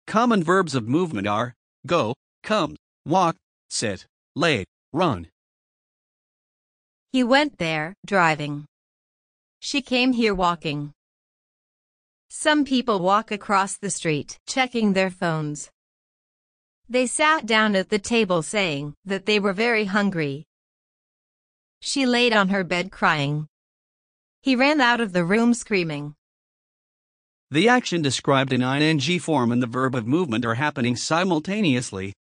Common verbs of movement are go, come, walk, sit, lay, run. He went there, driving. She came here walking. Some people walk across the street, checking their phones. They sat down at the table saying that they were very hungry. She laid on her bed crying. He ran out of the room screaming. The action described in ing form and the verb of movement are happening simultaneously,